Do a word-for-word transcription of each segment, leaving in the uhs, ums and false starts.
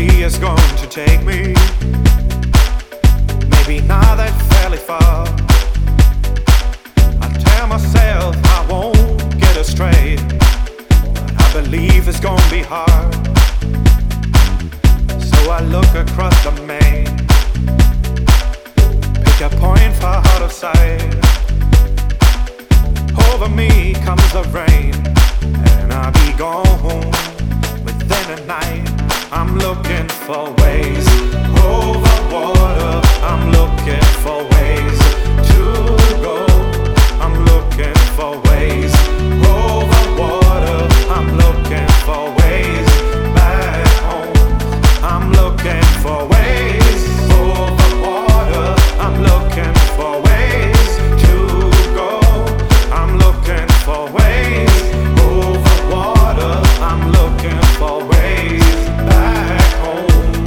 sea is going to take me. Maybe not that fairly far. I tell myself I won't get astray, but I believe it's gonna be hard. So I look across the main, pick a point far out of sight. Over me comes the rain, and I'll be gone within a night. I'm looking for ways over water. I'm looking for ways to go. I'm looking for ways over water. I'm looking for ways back home. I'm looking for ways over water. I'm looking for ways to go. I'm looking for ways over water. I'm looking for ways back home.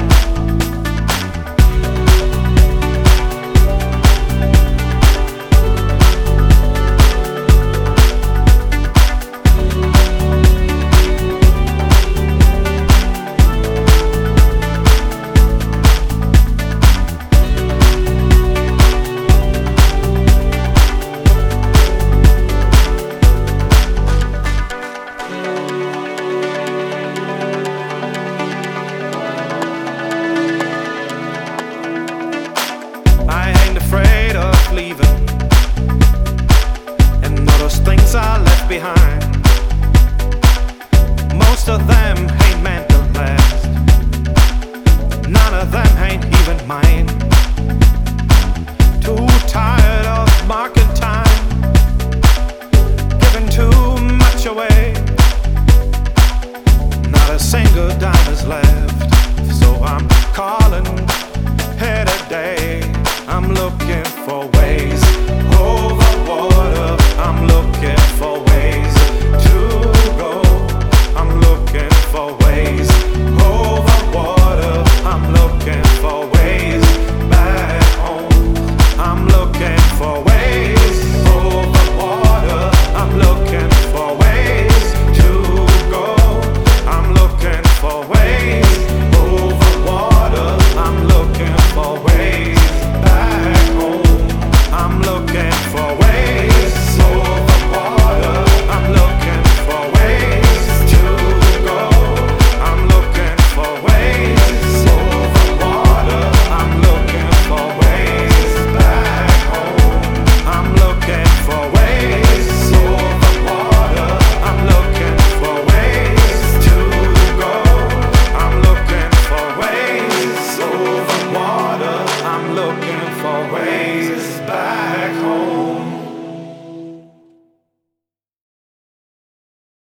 I ain't afraid of leaving, and all those things I left behind, most of them ain't meant to last. None of them ain't even mine. Too tired of marking time, giving too much away. Not a single dime is left, so I'm calling here today. I'm looking for ways over water. I'm looking for ways to go. I'm looking for ways over water. I'm looking for ways back home. I'm looking for ways over water. I'm looking for ways to go. I'm looking for ways over water. I'm looking for ways back home. I'm looking for ways over water. I'm looking for ways to go. I'm looking for ways over water. I'm looking for ways back home. I'm looking for ways over water. I'm looking for ways to go. I'm looking for ways over water. I'm looking for ways